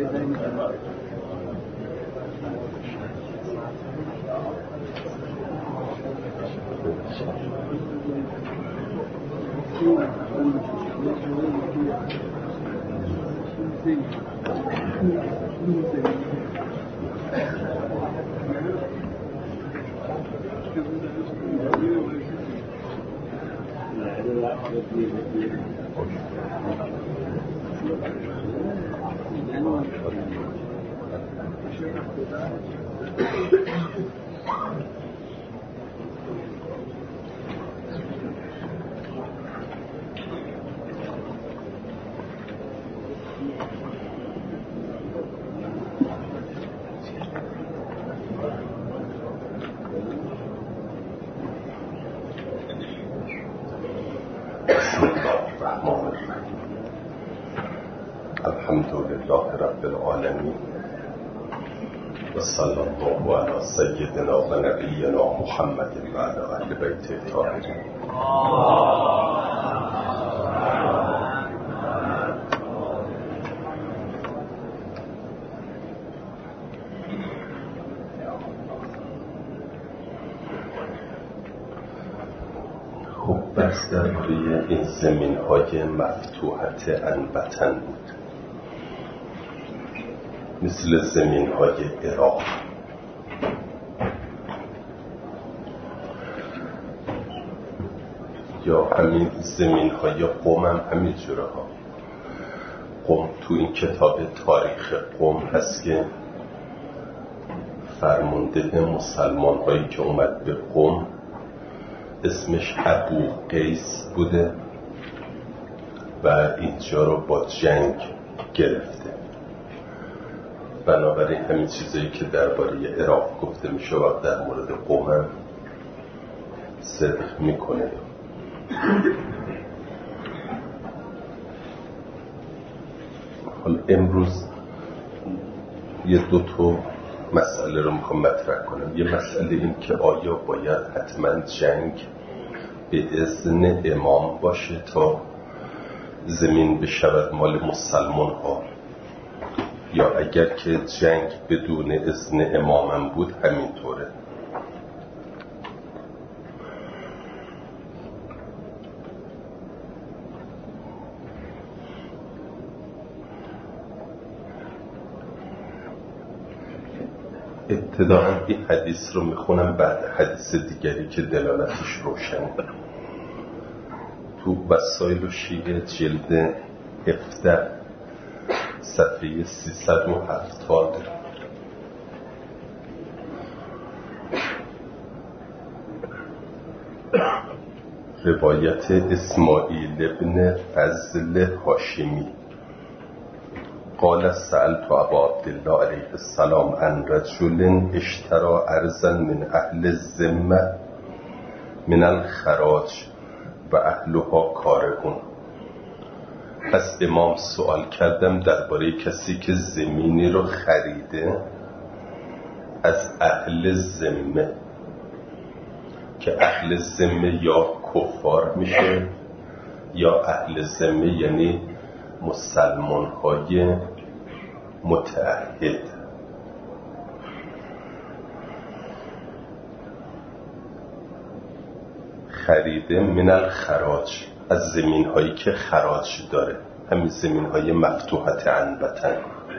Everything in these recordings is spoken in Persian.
الحمد لله رب العالمين وصلى الله على سيدنا و نبینا محمد و علی اهل بیت الطاهرین. خب بس در روی این زمین های مفتوحت الوطن بود، مثل زمین های عراق. یا همین زمین های قم هم همین جوره ها. قم تو این کتاب تاریخ قم هست که فرمانده مسلمان هایی که اومد به قم اسمش ابو قیس بوده و اینجا رو با جنگ گرفته. بنابراین همین چیزایی که درباره عراق گفته میشه و در مورد قم هم صدق میکنه. حالا امروز یه دو مسئله رو میخوام مطرح کنم. یه مسئله این که آیا باید حتما جنگ به اذن امام باشه تا زمین بشود مال مسلمان ها، یا اگر که جنگ بدون اذن امامم بود همینطوره. ابتداءً این حدیث رو میخونم، بعد حدیث دیگری که دلالتش روشن. تو وسائل شیعه جلد 17 صفحه 370 روایت اسماعیل ابن فضل هاشمی قال سألت ابا عبدالله علیه السلام عن رجل اشترى ارضا من اهل الذمه من الخراج و اهلها کارهون. از امام سوال کردم درباره کسی که زمینی رو خریده از اهل ذمه، که اهل ذمه یا کفار میشه یا اهل ذمه یعنی مسلمان های متعهد. خریده من الخراج، از زمین هایی که خراج داره، همین زمین های مفتوحت عن وطن.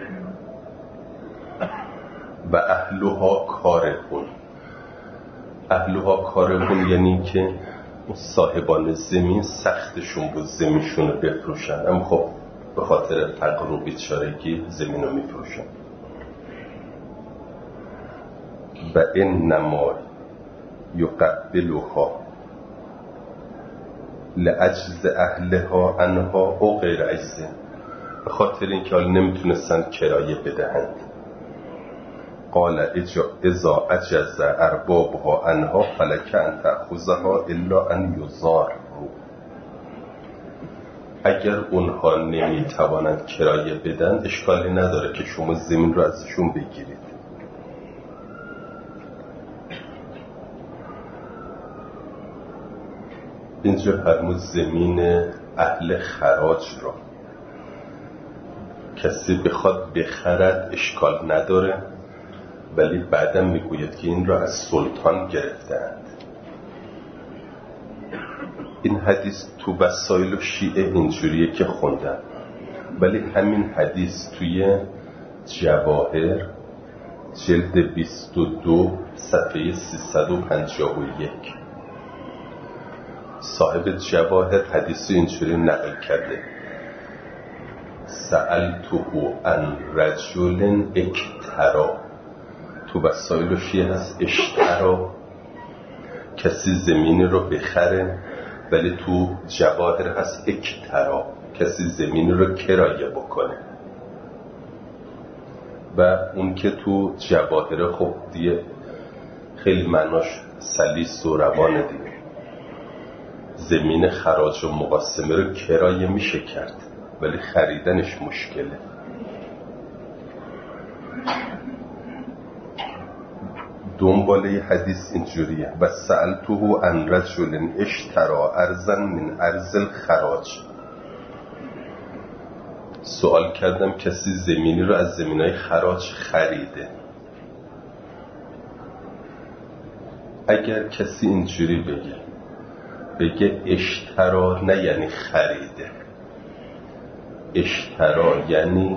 و اهلها کارهون، اهلها کارهون یعنی که صاحبان زمین سختشون بود زمینشون رو بفروشن، اما خب به خاطر فقر و بیچارگی زمین رو میفروشن. و انما یقبلها لعجز اهلها عنها او غیر عجزه، به خاطر اینکه حال نمیتونستن کرایه بدهند. قال اذا عجز اربابها عنها فلک ان تأخذها الا ان یضاروا، اگر اونها نمیتوانند کرایه بدن اشکالی نداره که شما زمین رو ازشون بگیرید. اینجا فرمود زمین اهل خراج را کسی بخواد بخرد اشکال نداره، ولی بعدم میگوید که این را از سلطان گرفتند. این حدیث تو وسایل و شیعه اینجوریه که خوندم، ولی همین حدیث توی جواهر جلد 22 صفحه 351 صاحب جواهر حدیث اینجوری نقل کرده: سألته عن رجل اکترا. تو وسایل و شیعه هست اشترا، کسی زمینی رو بخره، ولی تو جواهر هست اکترا، کسی زمینی رو کرایه بکنه. و اون که تو جواهر خب دیگه خیلی معناش سلیس و روانه دیگه. زمین خراج و مقاسمه رو کرایه میشه کرد، ولی خریدنش مشکله. دنباله حدیث اینجوریه: و سألته عن رجل اشترا ارضا من ارض الخراج. سوال کردم کسی زمینی رو از زمینای خراج خریده. اگر کسی اینجوری بگه اشترا، نه یعنی خریده، اشترا یعنی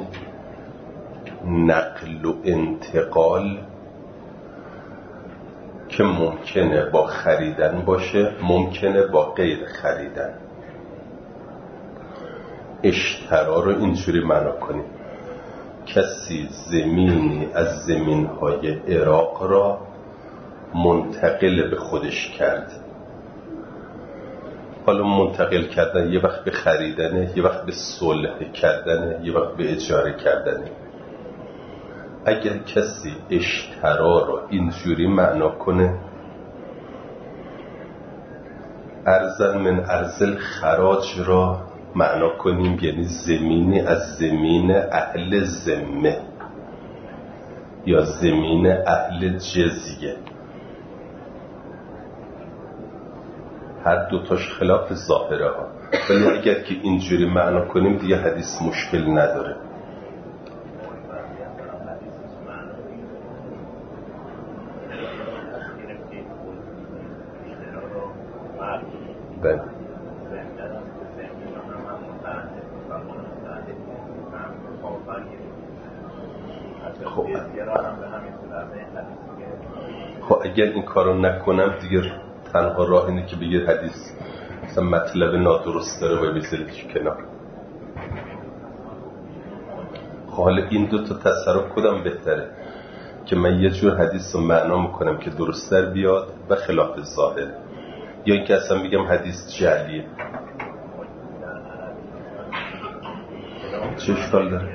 نقل و انتقال که ممکنه با خریدن باشه، ممکنه با غیر خریدن. اشترا رو اینجوری معنا کنیم: کسی زمینی از زمینهای عراق را منتقل به خودش کرد. حالا منتقل کردن یه وقت به خریدنه، یه وقت به صلح کردنه، یه وقت به اجاره کردنه. اگر کسی اشترا رو اینجوری معنا کنه، ارزن من ارزل خراج را معنا کنیم یعنی زمینی از زمین اهل ذمه یا زمین اهل جزیه. هر دوتاش خلاف ظاهره ها، ولی اگر که اینجوری معنا کنیم دیگه حدیث مشکل نداره. بله. خب اگر این کارو نکنم دیگه تنها راه اینه که بگیر حدیث مثلا مطلب نادرست داره و بذاریش کنار. خب حالا این دو تا تصرف کدام بهتره؟ که من یه جور حدیث رو معنا میکنم که درست‌تر بیاد و خلاف ظاهر، یا اینکه اصلا بگم حدیث جعلیه؟ چه اشکال داره؟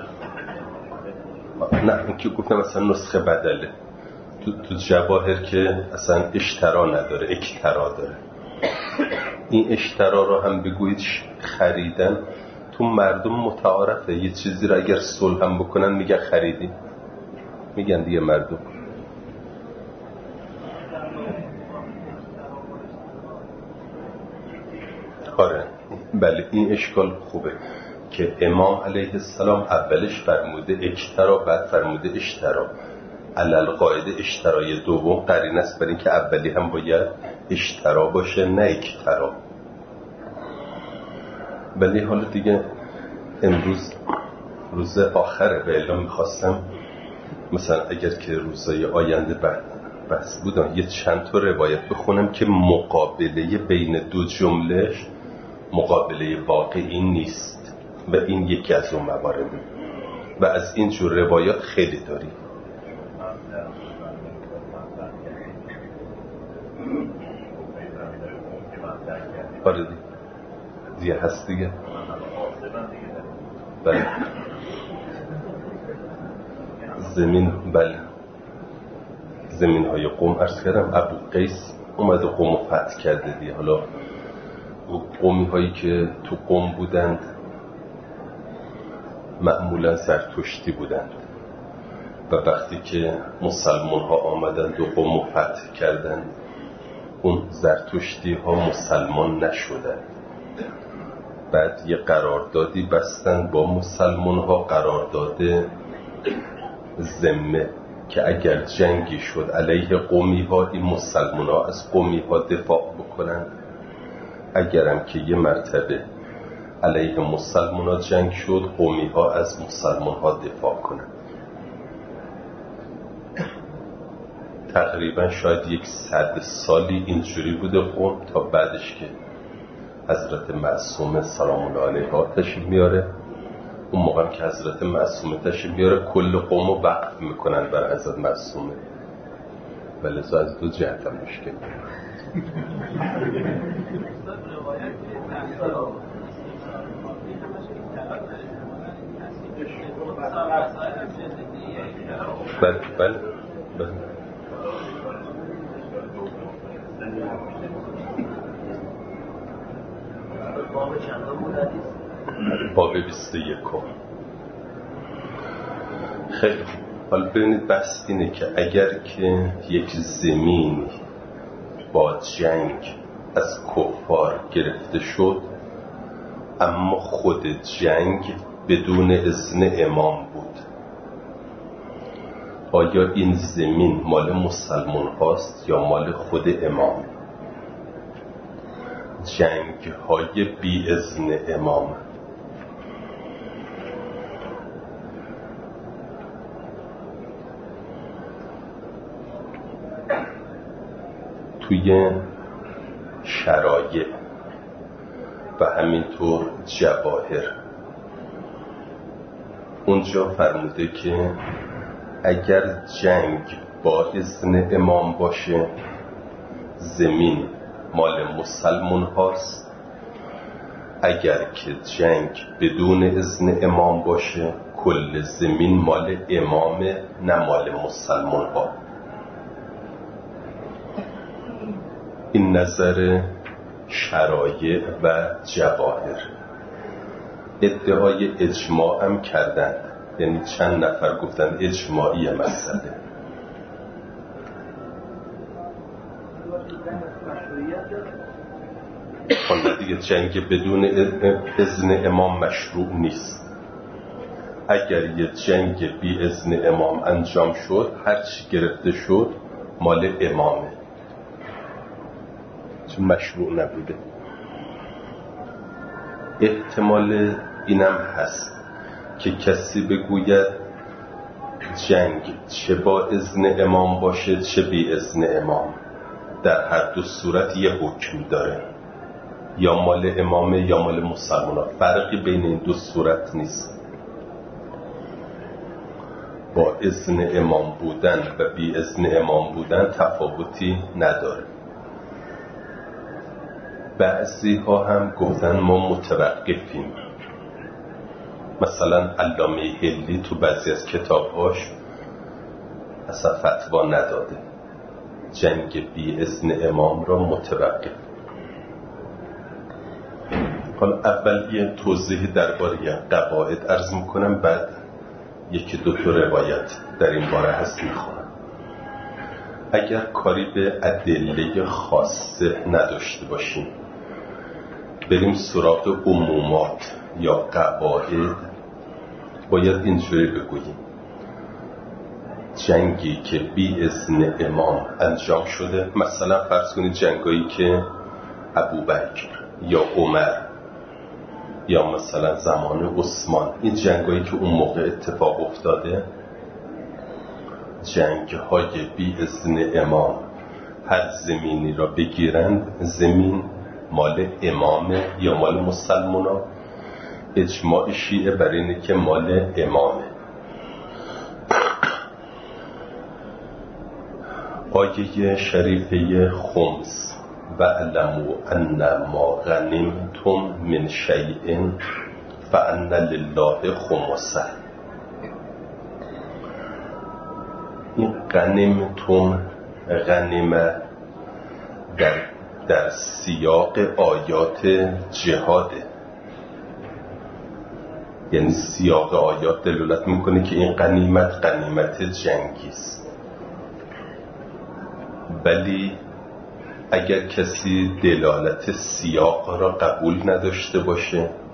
نه این که گفتم مثلا نسخه بدله. تو جواهر که اصلا اشترا نداره، اکترا داره. این اشترا رو هم بگویید خریدن، تو مردم متعارفه. یه چیزی رو اگر صلح هم بکنن میگن خریدیم، میگن دیگه مردم. آره بله، این اشکال خوبه که امام علیه السلام اولش فرموده اکترا، بعد فرموده اشترا. علل قاعده اشترای دوم قرینه است برای اینکه اولی هم باید اشترا باشه نه اکترا. ولی حالا دیگه امروز روز آخره و الا میخواستم مثلا اگر که روزای آینده بس بودم یه چند تا روایت بخونم که مقابله بین دو جملهش مقابله واقعی نیست و این یکی از اون موارده و از این جور روایات خیلی داریم. آره دیگه هست دیگه. بله بله زمین های قوم عرض کردم ابو قیس اومده قوم رو فتح کرده دیگه. حالا قومی هایی که تو قوم بودند معمولا زرتشتی بودند و وقتی که مسلمان ها آمدند و قوم رو فتح کردند اون زرتشتی ها مسلمان نشدند بعد یه قراردادی بستن با مسلمان ها، قرارداد ذمه، که اگر جنگی شد علیه قومی ها، این مسلمان ها از قومی ها دفاع بکنن. اگرم که یه مرتبه علیه مسلمان ها جنگ شد، قومی ها از مسلمان ها دفاع کنن. تقریبا شاید 100 سالی اینجوری بوده قوم، تا بعدش که حضرت معصومه سلام الله علیها تشریف میاره. اون موقع که حضرت معصومه تشریف میاره، کل قوم رو وقف میکنن بر حضرت معصومه، ولذا از دو جهت هم مشکل. بله باب 21. خیلی خوب. حالا ببینید بحث اینه که اگر که یک زمین با جنگ از کفار گرفته شد، اما خود جنگ بدون اذن امام بود، آیا این زمین مال مسلمان هاست یا مال خود امام؟ جنگ های بی اذن امام. توی شرایع و همینطور جواهر اونجا فرموده که اگر جنگ با اذن امام باشه، زمین مال مسلمان هاست. اگر که جنگ بدون اذن امام باشه، کل زمین مال امامه، نه مال مسلمان ها. این نظر شرایع و جواهر. ادعای اجماع هم کردن، یعنی چند نفر گفتن اجماعی مسئله. خانده دیگه جنگ بدون اذن امام مشروع نیست. اگر یه جنگ بی اذن امام انجام شد، هر چی گرفته شد مال امامه، چون مشروع نبوده. احتمال اینم هست که کسی بگوید جنگ چه با اذن امام باشه چه بی اذن امام، در هر دو صورت یه حکم داره، یا مال امامه یا مال مسلمان ها. فرقی بین این دو صورت نیست. با اذن امام بودن و بی اذن امام بودن تفاوتی نداره. بعضی ها هم گفتن ما متوقفیم. مثلا علامه هلی تو بعضی از کتابهاش اصلا فتوا نداده، جنگ بی اذن امام را متوقف. حالا اول یه توضیح درباره قواعد عرض میکنم، بعد یکی دو تا روایت در این باره هست میخونم. اگر کاری به ادله خاصه نداشته باشیم، بریم سراغ عمومات یا قواعد، باید اینجوری بگوییم جنگی که بی اذن امام انجام شده، مثلا فرض کنید جنگایی که ابوبکر یا عمر یا مثلا زمان عثمان، این جنگایی که اون موقع اتفاق افتاده، جنگ‌های بی اذن امام، هر زمینی را بگیرند زمین مال امامه یا مال مسلمانا. اجماع شیعه بر اینه که مال امامه. آیه شریفه خمس و علموا ان ما غنمتم من شیء فان لله خمسه. این غنمتم، غنیمه در سیاق آیات جهاده، یعنی سیاق آیات دلالت میکنه که این غنیمت جنگی است. ولی اگر کسی دلالت سیاق را قبول نداشته باشه،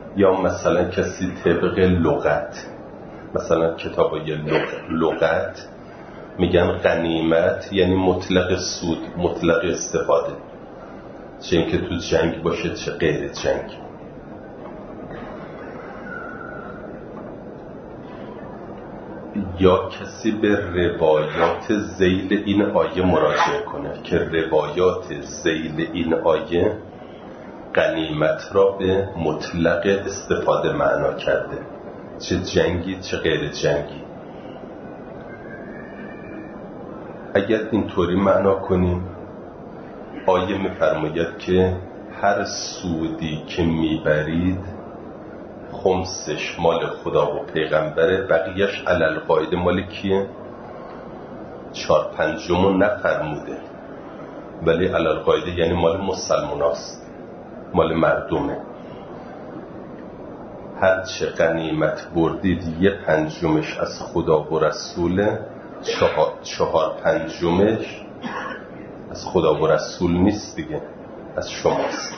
یا مثلا کسی طبق لغت، مثلا کتابای لغت میگن غنیمت یعنی مطلق سود، مطلق استفاده، چه اینکه تو جنگ باشه چه غیر جنگ. یا کسی به روایات ذیل این آیه مراجعه کنه که روایات ذیل این آیه غنیمت را به مطلق استفاده معنا کرده، چه جنگی چه غیر جنگی. اگر اینطوری معنا کنیم، آیه می‌فرماید که هر سودی که میبرید خمسش مال خدا و پیغمبره، بقیهش علل قاعده مال کیه؟ 4/5 نفرموده، ولی علل قاعده یعنی مال مسلماناست، مال مردمه. هر چه غنیمت بردید 1/5 از خدا و رسوله، 4/5 از خدا و رسول نیست دیگه، از شماست.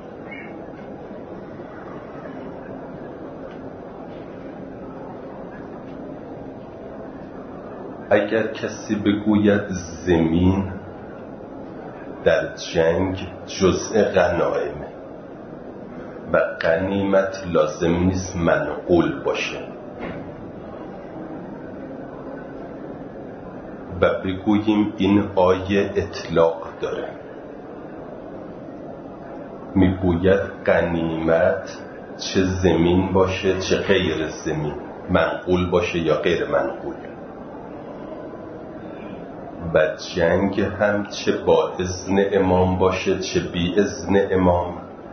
اگر کسی بگوید زمین در جنگ جزء غنایمه و غنیمت لازم نیست منقول باشه و بگوییم این آیه اطلاق داره، میگوید غنیمت چه زمین باشه چه غیر زمین، منقول باشه یا غیر منقول، و جنگ هم چه با اذن امام باشه چه بی اذن امام،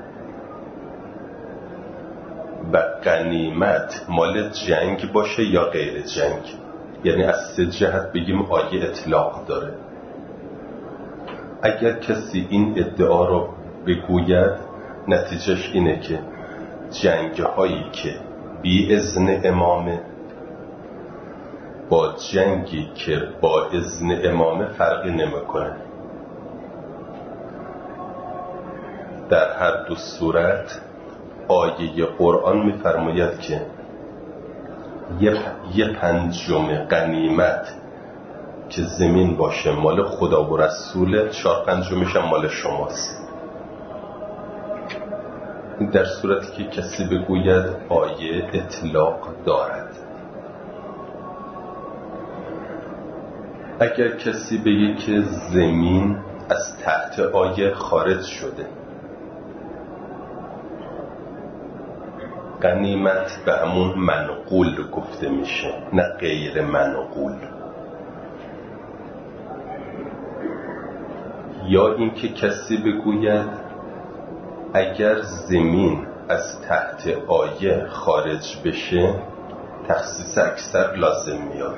و غنیمت مال جنگ باشه یا غیر جنگ. یعنی از 3 جهت بگیم آیه اطلاق داره. اگر کسی این ادعا رو بگوید، نتیجهش اینه که جنگ هایی که بی اذن امامه با جنگی که با اذن امامه فرقی نمیکنه. در هر دو صورت آیه قرآن میفرماید که 1/5 غنیمت که زمین باشه مال خدا و رسوله، 4/5 هم مال شماست. در صورتی که کسی بگوید آیه اطلاق دارد. اگر کسی بگه که زمین از تحت آیه خارج شده، غنیمت به همون منقول گفته میشه، نه غیر منقول. یا اینکه کسی بگوید اگر زمین از تحت آیه خارج بشه تخصیص اکثر لازم میاد،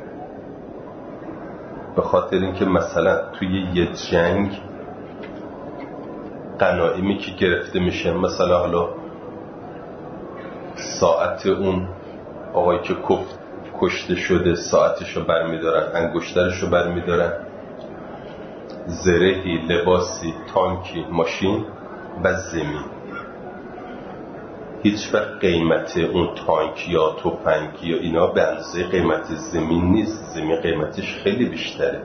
به خاطر اینکه مثلا توی یه جنگ غنایمی که گرفته میشه، مثلا حالا ساعت اون آقایی که کشته شده ساعتشو برمیدارن، انگشترشو برمیدارن، زرهی، لباسی، تانکی، ماشین و زمین. هیچ وقت قیمت اون تانک یا تفنگ یا اینا به اندازه قیمت زمین نیست. زمین قیمتش خیلی بیشتره.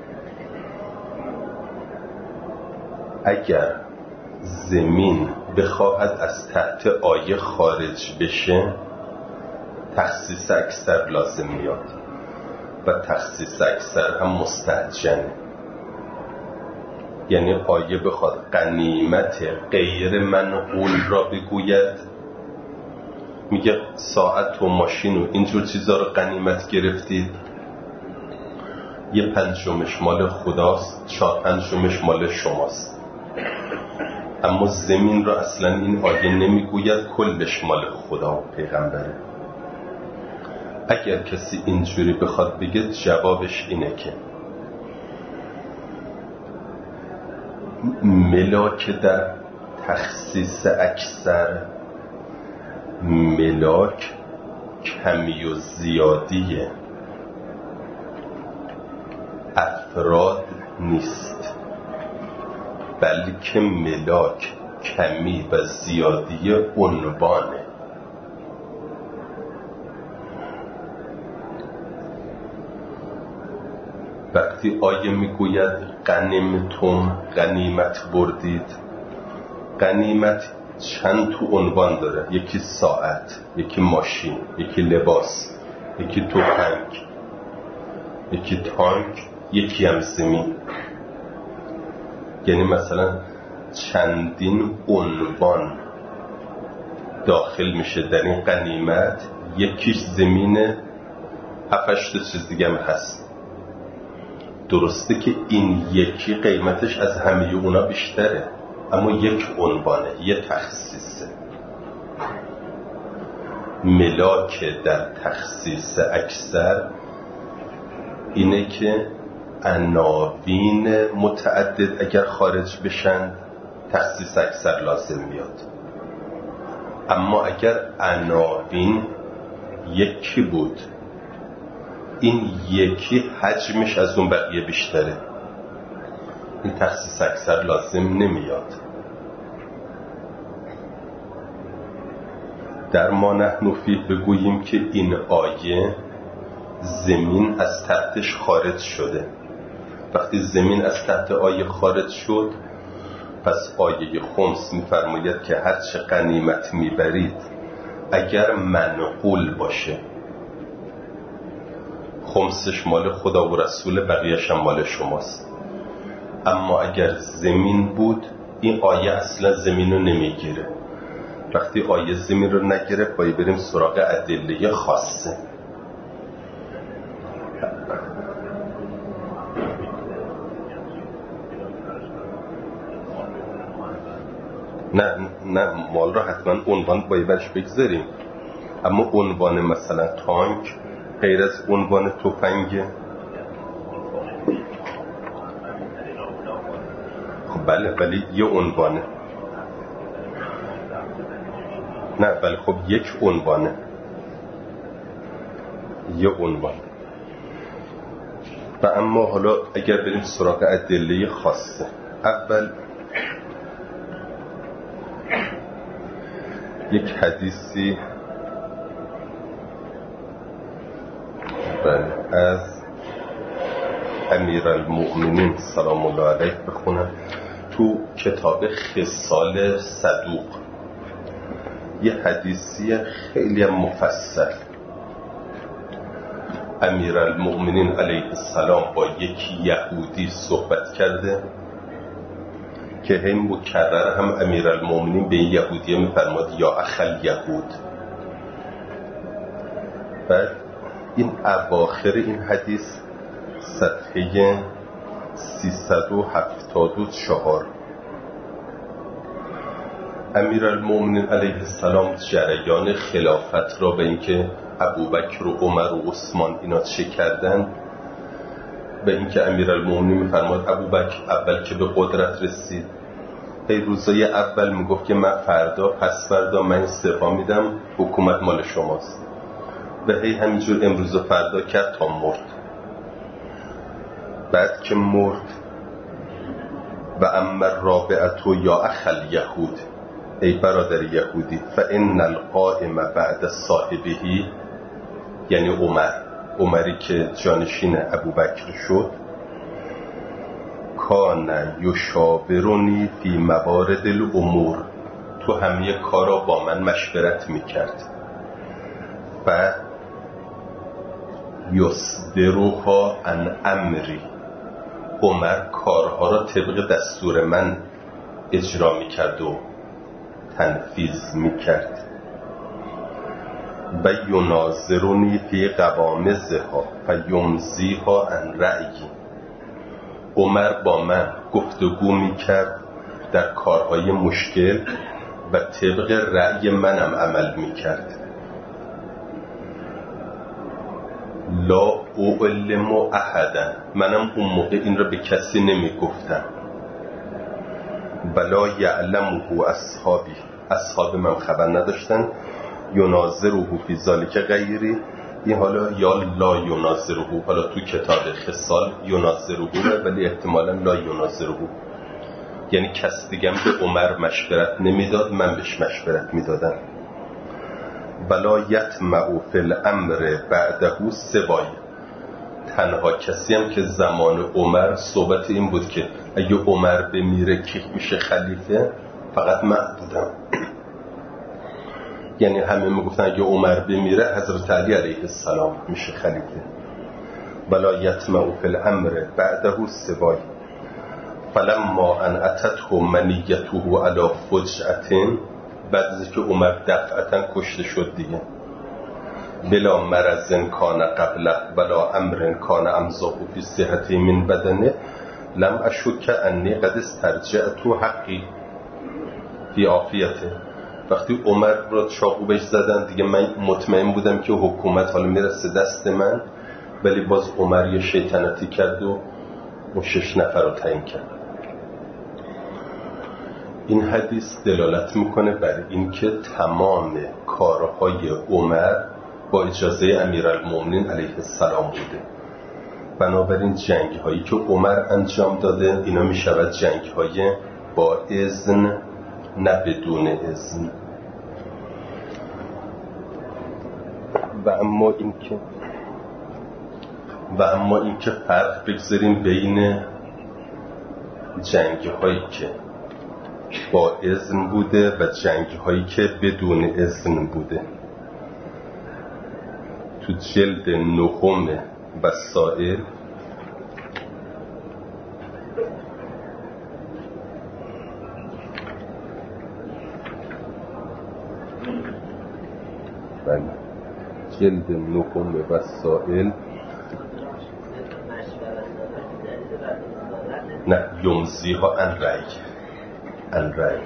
اگر زمین بخواهد از تحت آیه خارج بشه تخصیص اکثر لازم میاد و تخصیص اکثر هم مستعجله. یعنی آیه بخواد غنیمت غیر منقول را بگوید، میگه ساعت و ماشین و اینجور چیزا رو غنیمت گرفتید، 1/5 مال خداست، 4/5 مال شماست. اما زمین رو اصلا این آیه نمیگوید، کلش مال خدا و پیغمبره. اگر کسی اینجوری بخواد بگه، جوابش اینه که ملاک در تخصیص اکثر ملاک کمی و زیادی افراد نیست، بلکه ملاک کمی و زیادی عنوانه. وقتی آیه میگوید غنیمتم، غنیمت بردید، غنیمت چند تو عنوان داره، یکی ساعت، یکی ماشین، یکی لباس، یکی تفنگ، یکی تانک، یکی هم زمین. یعنی مثلا چندین عنوان داخل میشه در این غنیمت، یکیش زمینه، 7-8 چیز دیگه هم هست. درسته که این یکی قیمتش از همه اونا بیشتره، اما یک عنوانه، یه تخصیصه. ملاک در تخصیص اکثر اینه که عناوین متعدد اگر خارج بشن تخصیص اکثر لازم میاد، اما اگر عناوین یکی بود، این یکی حجمش از اون بقیه بیشتره، این تخصیص اکثر لازم نمیاد. در ما نحن فیه بگوییم که این آیه زمین از تحتش خارج شده. وقتی زمین از تحت آیه خارج شد، پس آیه خمس میفرماید که هر چه غنیمت میبرید اگر منقول باشه، خمسش مال خدا و رسول، بقیه‌ش هم مال شماست. اما اگر زمین بود، این آیه اصلا زمین رو نمیگیره. وقتی آیه زمین رو نگیره، باید بریم سراغ ادله خاصه. نه مال رو حتما عنوان باید برش بگذاریم، اما عنوان مثلا تانک غیر از عنوان تفنگه. خب بله، ولی یه عنوانه. نه ولی خب یک عنوانه، یه عنوان. و اما حالا اگر بریم سراغ ادله خاصه، اول یک حدیثی از امیرالمؤمنین سلام الله علیه بخونم تو کتاب خصال صدوق. یه حدیثی خیلی مفصل. امیرالمؤمنین علیه السلام با یک یهودی صحبت کرده که هم مکرر هم امیرالمؤمنین به یهودی میفرماد یا اخل یهود. بعد این اواخر این حدیث صفحه 374 امیرالمؤمنین علیه السلام جریان خلافت را به اینکه ابوبکر و عمر و عثمان اینا چه کردن، به اینکه امیرالمؤمنین میفرماد ابوبکر اول که به قدرت رسید، ای روزای اول میگفت که من فردا پس فردا من استعفا میدم، حکومت مال شماست، و هی همینجور امروز و فردا کرد تا مرد. بعد که مرد و اما رابعتو یا اخل یهود، ای برادر یهودی، فان القائم بعد صاحبهی، یعنی عمری که جانشین ابوبکر شد، کان یشاورونی فی موارد الامور، تو همه کارا با من مشورت میکرد، و یصدرها عن امری، عمر کارها را طبق دستور من اجرا میکرد و تنفیذ میکرد. و یناظرونی فی قوامزها فیمضیها عن رأیی، عمر با من گفتگو میکرد در کارهای مشکل و طبق رأی منم عمل میکرد. لا اعلم احدا، منم اون موقع این را به کسی نمیگفتم. ولا یعلمه اصحابی، اصحاب من خبر نداشتن. یناظره فی ذلک غیری، این حالا یا لا یناظره، حالا تو کتاب خصال یناظره، ولی احتمالا لا یناظره. یعنی کس دیگه به عمر مشورت نمیداد، من بهش مشورت میدادم. ولا یطمع فی الامر بعده سوای، تنها کسی هم که زمان عمر صحبت این بود که اگه عمر بمیره کی میشه خلیفه، فقط من بودم. یعنی همه میگفتن اگه عمر بمیره حضرت علی علیه السلام میشه خلیفه. ولا یطمع فی الامر بعده سوای فلما ان اتته منیته علی فجعه، بعد از که عمر دفعتا کشته شد دیگه، بلا مرض کان قبله ولا امر کان امزاه فی صحته من بدنه لم اشک انی قد استرجعت حقی فی عافیته. وقتی عمر را چاقو بهش زدن دیگه من مطمئن بودم که حکومت حالا میرسه دست من، ولی باز عمر یه شیطنتی کرد و 6 نفر رو تعیین کرد. این حدیث دلالت میکنه بر این که تمام کارهای عمر با اجازه امیرالمومنین علیه السلام بوده. بنابراین جنگ هایی که عمر انجام داده اینا میشود جنگ های با اذن نه بدون اذن. و اما اینکه فرق بگذاریم بین جنگ هایی که با اذن بوده و جنگ هایی که بدون اذن بوده. تو جلد 9 وسائل جلد 9 وسائل نه یمزیها ان رأی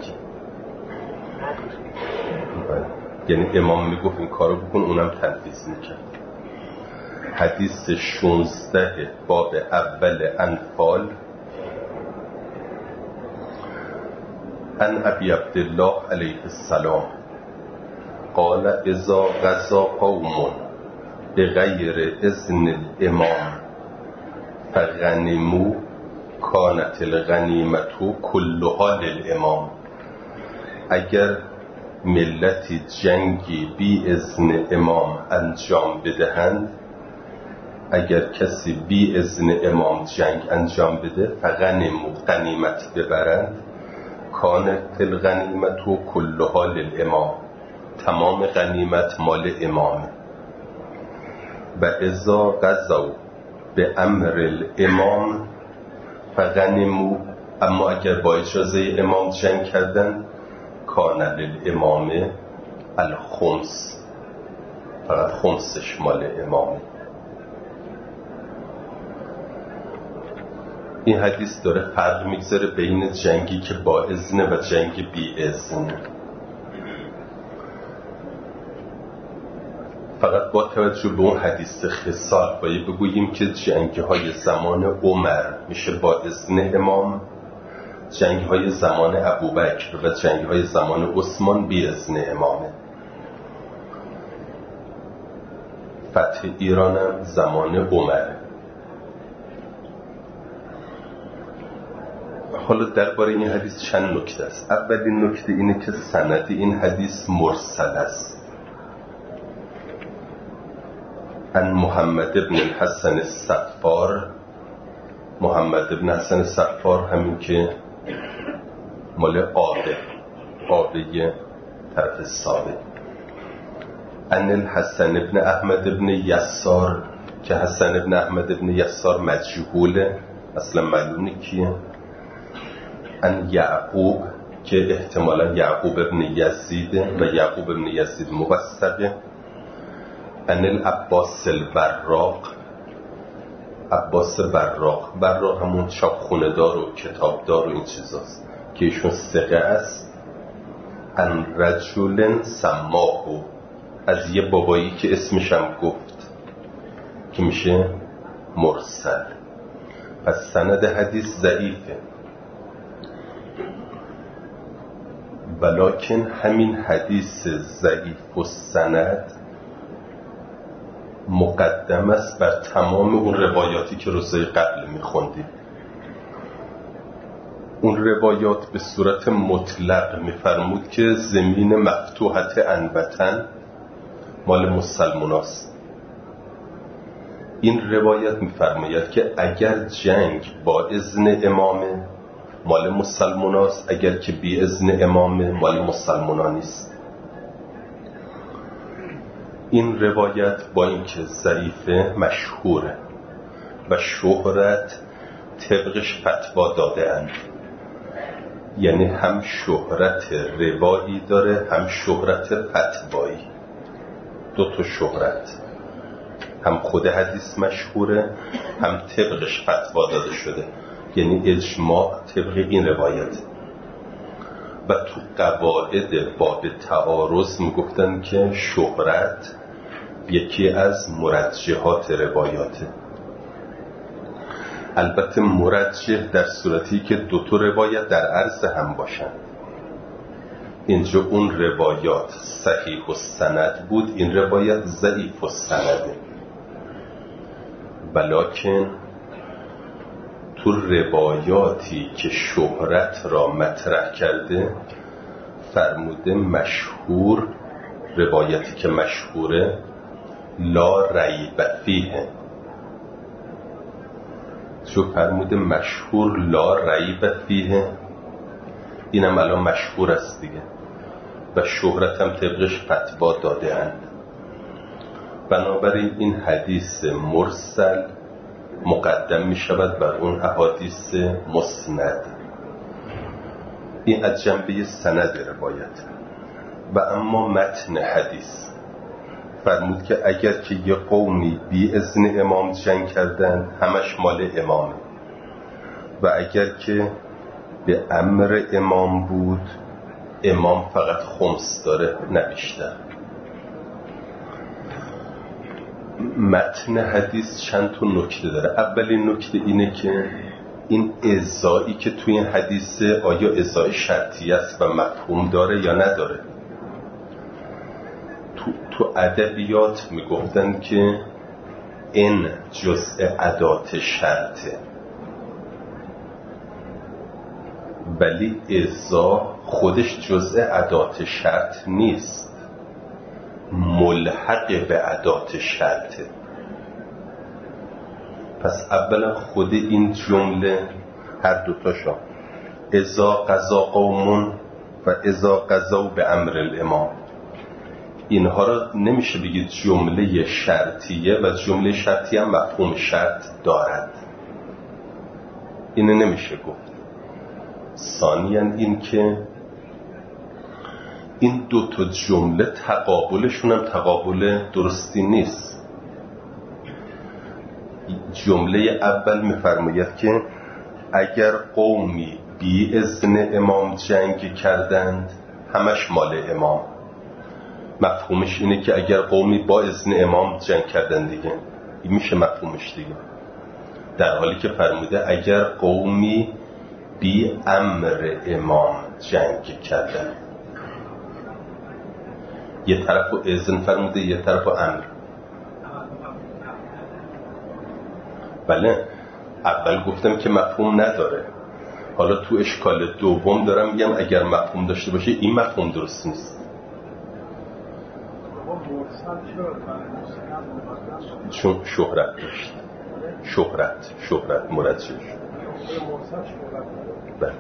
یعنی امام میگفت این کارو بکن، اونم تنفیذ میکرد. حدیث 16 باب اول انفال ان ابی عبدالله علیه السلام قال اذا غزا قوم بغیر اذن الامام فغنموا کانت الغنیمت کلها للامام. اگر ملتی جنگی بی اذن امام انجام بدهند، اگر کسی بی اذن امام جنگ انجام بده، فغنموا غنیمت ببرند، کانت الغنیمت کلها للامام، تمام غنیمت مال امامه. و اذا غزوا به امر الامام فغنموا، اما اگر با اجازه امام جنگ کردن، کان للامام الخمس، فقط خمسش مال امامه. این حدیث داره فرق میگذاره بین جنگی که با اذن و جنگ بی اذن. فقط با توجه به اون حدیث خصال باید بگوییم که جنگ‌های زمان عمر میشه با اذن امام، جنگ‌های زمان ابوبکر و جنگ‌های زمان عثمان بی اذن امامه. فتح ایران هم زمان عمره. حالا درباره این حدیث چند نکته است. اولین نکته اینه که سند این حدیث مرسل است. ان محمد بن الحسن الصفار، محمد بن حسن الصفار همین که مال آبه طرف سابه. ان الحسن بن احمد بن یسار، که حسن بن احمد بن یسار مجهوله، اصلا معلوم کیه. ان یعقوب، که احتمالا یعقوب بن یزیده و یعقوب بن یزید موثقه. ان العباس البراق، عباس براق همون چاپخونه دار و کتابدار و این چیزاست که ایشون ثقه است. ان رجل سماهو، از یه بابایی که اسمش هم گفت که میشه مرسل. پس سند حدیث ضعیفه، ولکن همین حدیث ضعیف و سند مقدم است بر تمام اون روایاتی که روزای قبل میخوندیم. اون روایات به صورت مطلق میفرمود که زمین مفتوحت انبتن مال مسلماناست. این روایت میفرماید که اگر جنگ با اذن امامه مال مسلماناست، اگر که بی اذن امامه مال مسلمانان نیست. این روایت با اینکه ضعیفه مشهوره و شهرت طبقش فتوا داده اند، یعنی هم شهرت روایی داره هم شهرت فتوایی، دو تا شهرت، هم خود حدیث مشهوره هم طبقش فتوا داده شده، یعنی اجماع طبق این روایت. و تو قواعد باب تعارض میگفتن که شهرت یکی از مرجحات روایاته. البته مرجح در صورتی که دو تا روایت در عرض هم باشن. اینجا اون روایات صحیح السند بود، این روایت ضعیف السنده. ولکن تو روایاتی که شهرت را مطرح کرده فرموده مشهور، روایتی که مشهوره لا ریب فیه، چون فرموده مشهور لا ریب فیه، اینم الان مشهور است دیگه و شهرت هم طبقش فتوا داده اند. بنابراین این حدیث مرسل مقدم می شود بر اون احادیث مسند. این از جنبه سند روایت. و اما متن حدیث فرمود که اگر که یه قومی بی اذن امام جنگ کردن همش مال امامه، و اگر که به امر امام بود امام فقط خمس داره نه بیشتر. متن حدیث چند تا نکته داره. اولین نکته اینه که این ازایی که توی این حدیثه آیا ازای شرطی است و مفهوم داره یا نداره. تو ادبیات میگفتن که این جزء ادات شرطه، ولی ازا خودش جزء ادات شرط نیست، ملحق به ادات شرطه. پس اولا خود این جمله هر دوتاشا ازا قضا قومون و ازا قضا به امر الامام، اینها را نمیشه بگید جمله شرطیه و جمله شرطیه هم مفهوم شرط دارد، اینه نمیشه گفت. ثانیاً این که این دو تا جمله تقابلشون هم تقابل درستی نیست. جمله اول میفرماید که اگر قومی بی اذن امام جنگ کردند همش مال امام. مفهومش اینه که اگر قومی با اذن امام جنگ کردن دیگه، این میشه مفهومش دیگه. در حالی که فرموده اگر قومی بی امر امام جنگ کردن، یه طرف اذن فرموده یه طرف امر. بله اول گفتم که مفهوم نداره، حالا تو اشکال دوم دارم میگم اگر مفهوم داشته باشه این مفهوم درست نیست. چون شهرت داشت، شهرت مرجح شد. بله.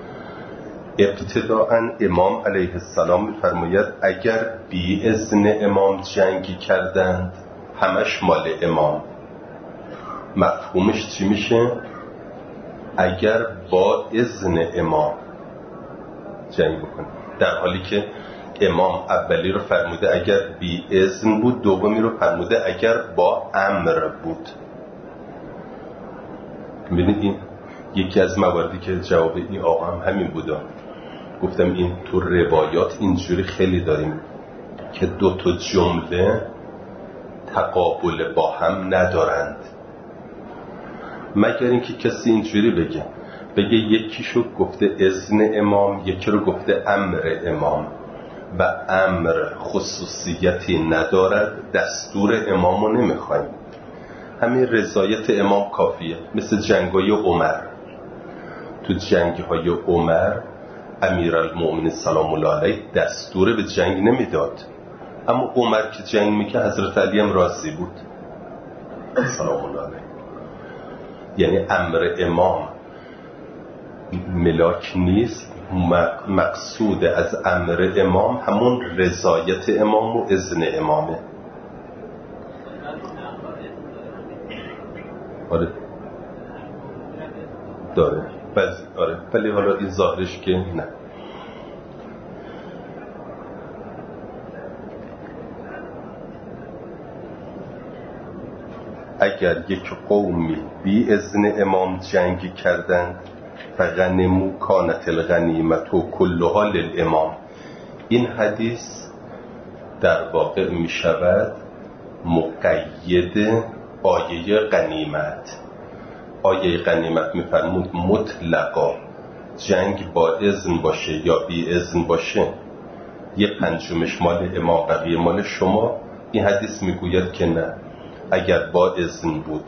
ابتداءً امام علیه السلام می‌فرماید اگر بی اذن امام جنگی کردند همش مال امام. مفهومش چی میشه؟ اگر با اذن امام جنگ بکنه، در حالی که امام اولی رو فرموده اگر بی اذن بود، دومی رو فرموده اگر با امر بود. ببینید این یکی از مواردی که جواب این آقا هم همین بوده. گفتم این تو روایات اینجوری خیلی داریم که دو تا جمله تقابل با هم ندارند، مگر اینکه کسی اینجوری بگه یکیشو گفته اذن امام، یکی رو گفته امر امام و امر خصوصیتی ندارد، دستور امامو تو جنگ‌های عمر امیرالمؤمنین سلام الله علیه دستور به جنگ نمیداد، اما عمر که جنگ میکرد حضرت علی هم راضی بود سلام الله علیه. یعنی امر امام ملاک نیست، مقصود از امر امام همون رضایت امام و اذن امامه. آره داره آره، ولی حالا این ظاهرش که نه. اگر یک قومی بی اذن امام جنگ کردند فغنموا کانت الغنیمت و کلها للامام. این حدیث در واقع می شود مقید آیه غنیمت. آیه غنیمت می فرمود مطلقا جنگ با اذن باشه یا بی اذن باشه، یه پنجمش مال امام بقیه مال شما. این حدیث می گوید که نه، اگر با اذن بود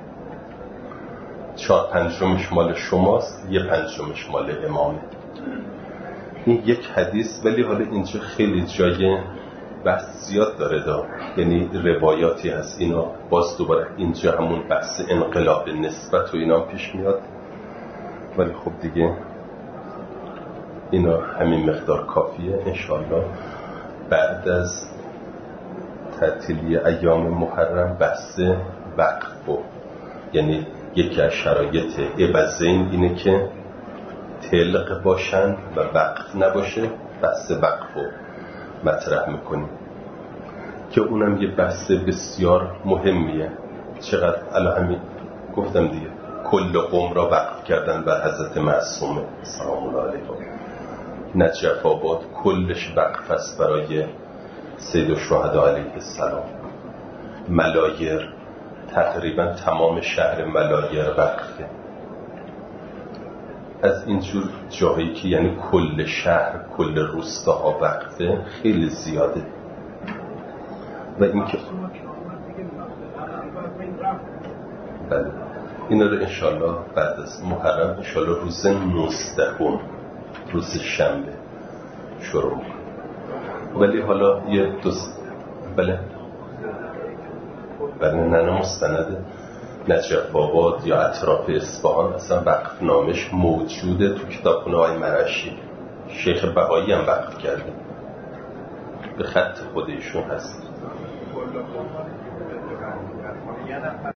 4/5 مال شماست، 1/5 مال امامه. این یک حدیث، ولی حالا اینجا خیلی جای بحث زیاد داره یعنی روایاتی هست اینا، باز دوباره اینجا همون بحث انقلاب نسبت و اینا پیش میاد، ولی خب دیگه اینا همین مقدار کافیه. انشاءالله بعد از تعطیلی ایام محرم بحث وقف و یعنی یکی از شرایط عوضین اینه که طلق باشن و وقف نباشه، بحث وقف رو مطرح میکنیم که اونم یه بحث بسیار مهمیه. چقدر الان همین گفتم دیگه، کل قوم را وقف کردن بر حضرت معصومه سلام الله علیه. نجف آباد کلش وقف است برای سید الشهدا علیه السلام. ملایر تقریبا تمام شهر ملایر وقفه. از اینجور جاهایی که یعنی کل شهر کل روستاها وقفه خیلی زیاده. و اینکه بله اینا رو انشالله بعد از محرم انشالله روز 19 روز شنبه شروع میکنم. ولی حالا یه بله نه مستند نجف آباد یا اطراف اصفهان اصلا وقف نامش موجوده تو کتابخونه های مرشی. شیخ بهایی هم وقف کرده، به خط خودشون هست.